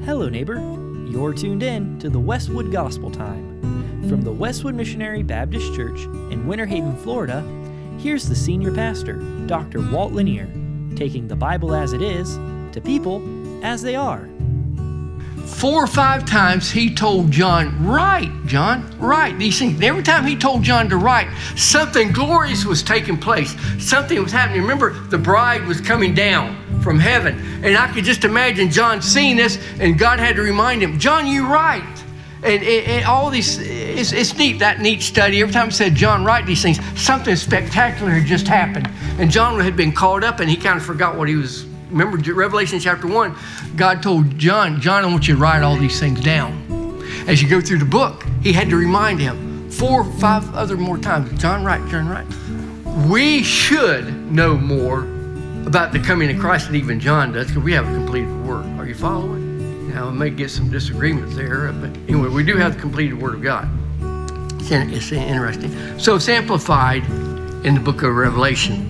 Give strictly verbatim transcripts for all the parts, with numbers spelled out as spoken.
Hello, neighbor. You're tuned in to the Westwood Gospel Time. From the Westwood Missionary Baptist Church in Winter Haven, Florida, here's the senior pastor, Doctor Walt Lanier, taking the Bible as it is to people as they are. Four or five times he told John, write, John, write these things. And every time he told John to write, something glorious was taking place. Something was happening. Remember, the bride was coming down from heaven. And I could just imagine John seeing this, and God had to remind him, John, you write. And, and, and all these, it's, it's neat, that neat study. Every time it said, John, write these things, something spectacular had just happened. And John had been called up, and he kind of forgot what he was. Remember Revelation chapter one, God told John, John, I want you to write all these things down. As you go through the book, he had to remind him four or five other more times, John, write, John, write. We should know more about the coming of Christ than even John does, because we have a completed word. Are you following? Now, I may get some disagreements there, but anyway, we do have the completed word of God. It's, it's interesting. So it's amplified in the book of Revelation.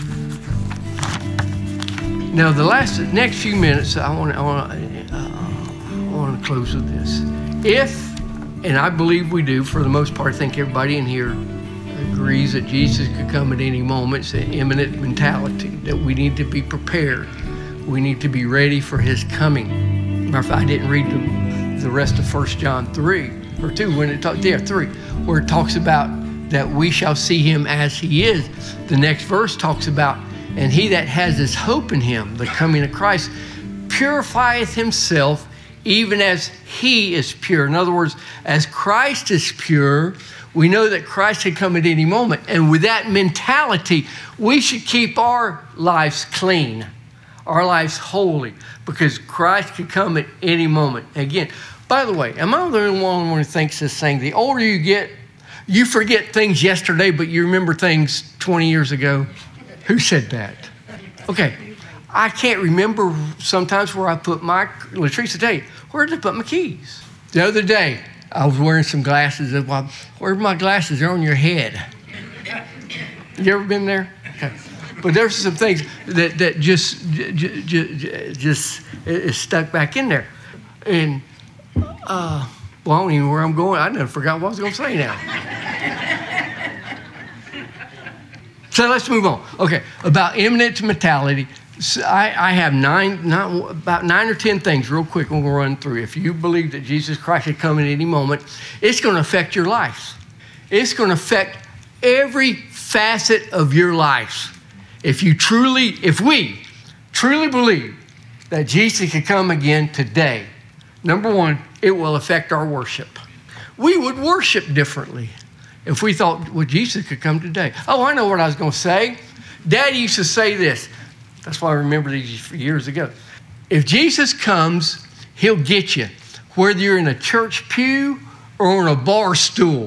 Now, the last, next few minutes, I want to I want to, uh, I want to close with this. If, and I believe we do, for the most part, I think everybody in here agrees that Jesus could come at any moment. It's an imminent mentality that we need to be prepared. We need to be ready for his coming. Matter of fact, I didn't read the, the rest of First John three or two when it talks, yeah, three, where it talks about that we shall see him as he is. The next verse talks about, and he that has his hope in him, the coming of Christ, purifieth himself even as he is pure. In other words, as Christ is pure, we know that Christ can come at any moment. And with that mentality, we should keep our lives clean, our lives holy, because Christ can come at any moment. Again, by the way, am I the only one who thinks this thing? The older you get, you forget things yesterday, but you remember things twenty years ago. Who said that? Okay, I can't remember sometimes where I put my, Latrice will tell you, where did I put my keys? The other day, I was wearing some glasses. Well, where are my glasses? They're on your head. You ever been there? Okay. But there's some things that, that just, just, just is stuck back in there. And, uh, well, I don't even know where I'm going. I never forgot what I was going to say now. So let's move on. Okay, about imminent mentality. So I, I have nine, not, about nine or ten things real quick we're going to run through. If you believe that Jesus Christ is coming at any moment, it's going to affect your life. It's going to affect every facet of your life. If you truly, if we truly believe that Jesus could come again today, number one, it will affect our worship. We would worship differently if we thought, well, Jesus could come today. Oh, I know what I was going to say. Daddy used to say this. That's why I remember these years ago. If Jesus comes, he'll get you, whether you're in a church pew or on a bar stool.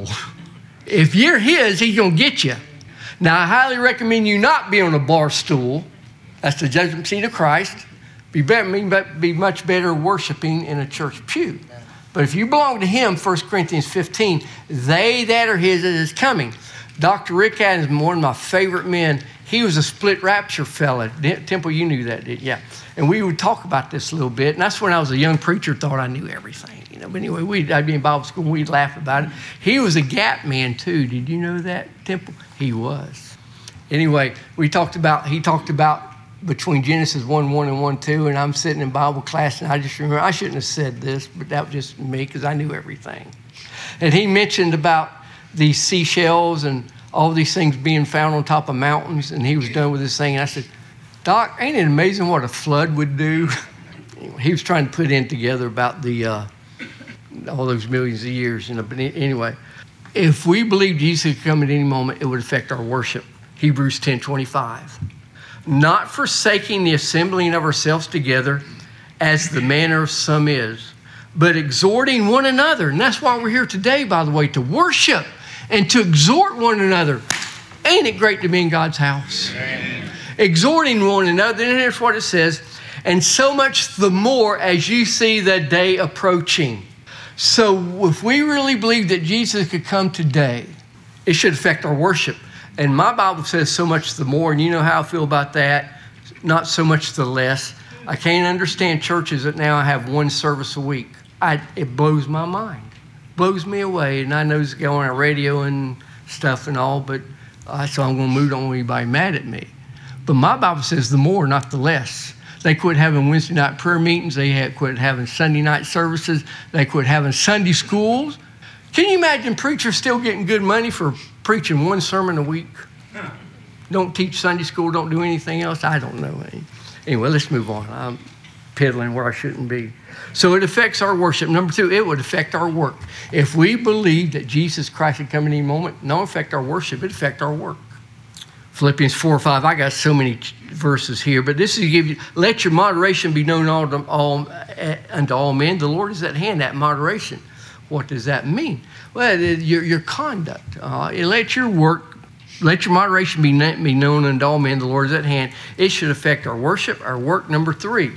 If you're his, he's going to get you. Now, I highly recommend you not be on a bar stool. That's the judgment seat of Christ. Be, better, be much better worshiping in a church pew. But if you belong to him, First Corinthians fifteen, they that are his is coming. Doctor Rick Adams, one of my favorite men, he was a split rapture fella. Temple, you knew that, did you? Yeah. And we would talk about this a little bit. And that's when I was a young preacher, thought I knew everything. You know, but anyway, we'd, I'd be in Bible school and we'd laugh about it. He was a gap man too. Did you know that, Temple? He was. Anyway, we talked about, he talked about between Genesis one one and one two, and I'm sitting in Bible class, and I just remember, I shouldn't have said this, but that was just me, because I knew everything. And he mentioned about these seashells and all these things being found on top of mountains, and he was done with this thing, and I said, Doc, ain't it amazing what a flood would do? He was trying to put in together about the uh, all those millions of years, you know, but anyway, if we believe Jesus could come at any moment, it would affect our worship. Hebrews ten twenty-five. Not forsaking the assembling of ourselves together as the manner of some is, but exhorting one another. And that's why we're here today, by the way, to worship and to exhort one another. Ain't it great to be in God's house? Amen. Exhorting one another. And here's what it says. And so much the more as you see the day approaching. So if we really believe that Jesus could come today, it should affect our worship. And my Bible says so much the more, and you know how I feel about that. Not so much the less. I can't understand churches that now have one service a week. I, it blows my mind, blows me away. And I know it's going on radio and stuff and all, but uh, so I'm going to move on anybody mad at me. But my Bible says the more, not the less. They quit having Wednesday night prayer meetings. They had quit having Sunday night services. They quit having Sunday schools. Can you imagine preachers still getting good money for preaching one sermon a week? Don't teach Sunday school, don't do anything else? I don't know. Anyway, let's move on. I'm piddling where I shouldn't be. So it affects our worship. Number two, it would affect our work. If we believe that Jesus Christ would come in any moment, not affect our worship, it affect our work. Philippians four or five, I got so many verses here, but this is to give you, let your moderation be known all, to, all, uh, unto all men. The Lord is at hand, that moderation. What does that mean? Well, your, your conduct. Uh, let your work, let your moderation be, be known unto all men. The Lord is at hand. It should affect our worship, our work. Number three.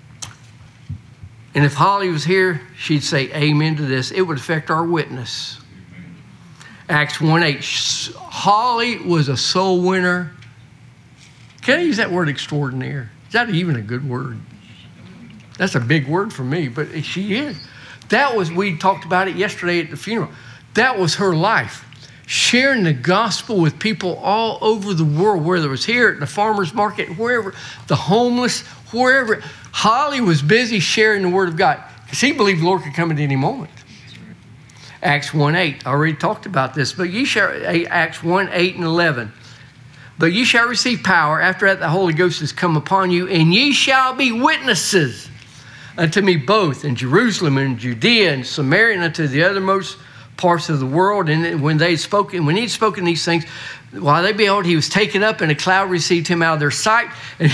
And if Holly was here, she'd say amen to this. It would affect our witness. Acts one eight. Holly was a soul winner. Can I use that word extraordinaire? Is that even a good word? That's a big word for me, but she is. That was, we talked about it yesterday at the funeral. That was her life. Sharing the gospel with people all over the world, whether it was here at the farmer's market, wherever, the homeless, wherever. Holly was busy sharing the word of God because he believed the Lord could come at any moment. Acts one eight, I already talked about this, but ye shall, Acts one eight and eleven. But ye shall receive power. After that, the Holy Ghost has come upon you, and ye shall be witnesses unto me both in Jerusalem and Judea and Samaria and unto the othermost parts of the world. And when they spoken, when he'd spoken these things, while they beheld, he was taken up, and a cloud received him out of their sight. And,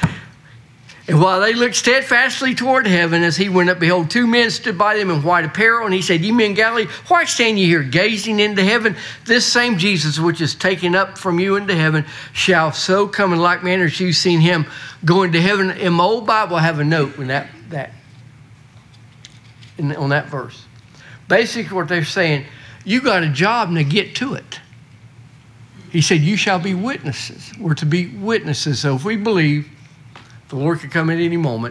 and while they looked steadfastly toward heaven, as he went up, behold, two men stood by them in white apparel. And he said, Ye men of Galilee, why stand ye here gazing into heaven? This same Jesus, which is taken up from you into heaven, shall so come in like manner as you've seen him go into heaven. In my old Bible, I have a note when that, that in, on that verse. Basically what they're saying, you got a job, now get to it. He said, you shall be witnesses. We're to be witnesses. So if we believe the Lord could come at any moment,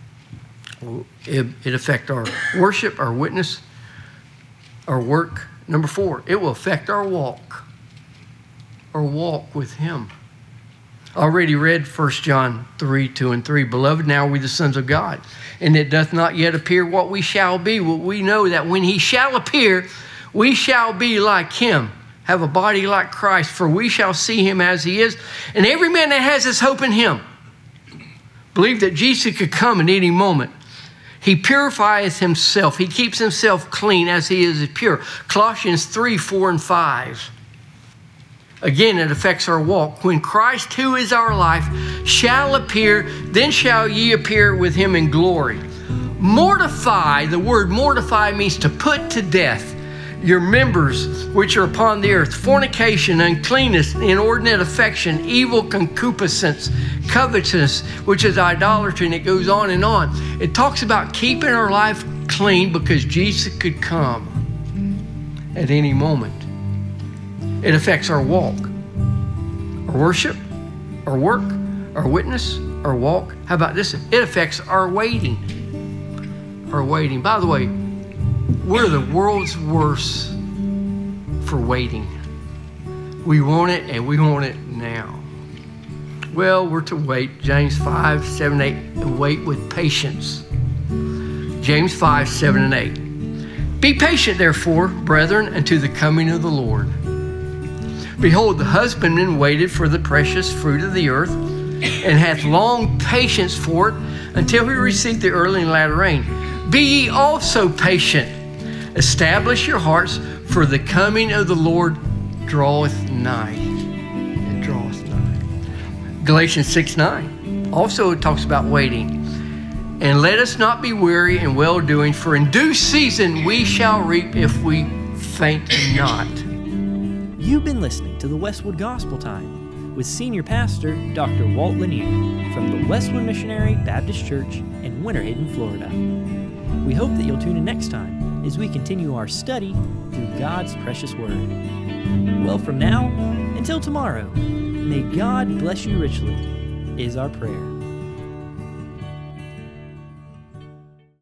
it, it affect our worship, our witness, our work. Number four, it will affect our walk, our walk with him. I already read First John three, two and three. Beloved, now are we the sons of God, and it doth not yet appear what we shall be. Well, we know that when he shall appear, we shall be like him, have a body like Christ, for we shall see him as he is. And every man that has his hope in him, believe that Jesus could come at any moment. He purifieth himself. He keeps himself clean as he is pure. Colossians three, four and five. Again, it affects our walk. When Christ, who is our life, shall appear, then shall ye appear with him in glory. Mortify, the word mortify means to put to death your members which are upon the earth: fornication, uncleanness, inordinate affection, evil concupiscence, covetousness, which is idolatry, and it goes on and on. It talks about keeping our life clean because Jesus could come at any moment. It affects our walk, our worship, our work, our witness, our walk. How about this? It affects our waiting. Our waiting. By the way, we're the world's worst for waiting. We want it, and we want it now. Well, we're to wait. James five, seven, eight, and wait with patience. James five, seven, and eight. Be patient, therefore, brethren, unto the coming of the Lord. Behold, the husbandman waited for the precious fruit of the earth, and hath long patience for it, until he receive the early and latter rain. Be ye also patient. Establish your hearts, for the coming of the Lord draweth nigh. It draweth nigh. Galatians six, nine. Also it talks about waiting. And let us not be weary in well-doing, for in due season we shall reap if we faint not. You've been listening to the Westwood Gospel Time with Senior Pastor Doctor Walt Lanier from the Westwood Missionary Baptist Church in Winter Haven, Florida. We hope that you'll tune in next time as we continue our study through God's precious Word. Well, from now until tomorrow, may God bless you richly, is our prayer.